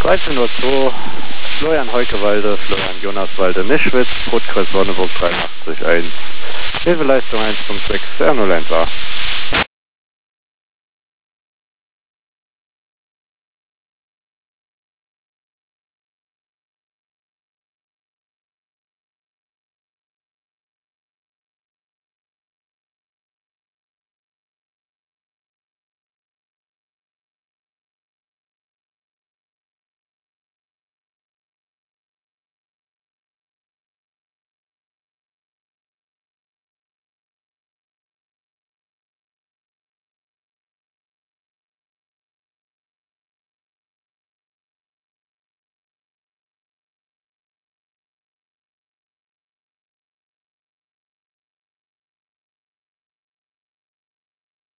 13:02 Florian Heukewalde, Florian Jonaswalde, Nischwitz, Rotkreuz Sonneburg 83.1. Hilfeleistung 1.6, R01A.